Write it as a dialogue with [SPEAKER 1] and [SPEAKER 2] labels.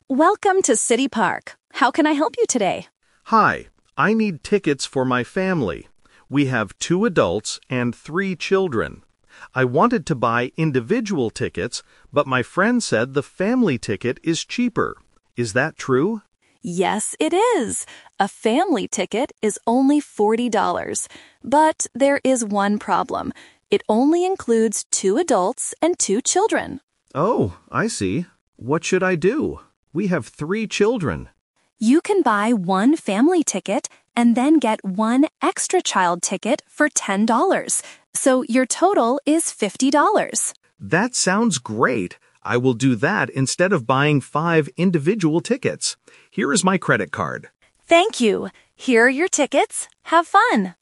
[SPEAKER 1] Welcome to City Park. How can I help you today?
[SPEAKER 2] Hi, I need tickets for my family. We have 2 adults and 3 children. I wanted to buy individual tickets, but my friend said the family ticket is cheaper. Is that true?
[SPEAKER 1] Yes, it is. A family ticket is only $40. But there is one problem. It only includes 2 adults and 2 children.
[SPEAKER 2] Oh, I see. What should I do? We have 3 children.
[SPEAKER 1] You can buy one family ticket and then get one extra child ticket for $10. So your total is $50.
[SPEAKER 2] That sounds great. I will do that instead of buying 5 individual tickets. Here is my credit card.
[SPEAKER 1] Thank you. Here are your tickets. Have fun.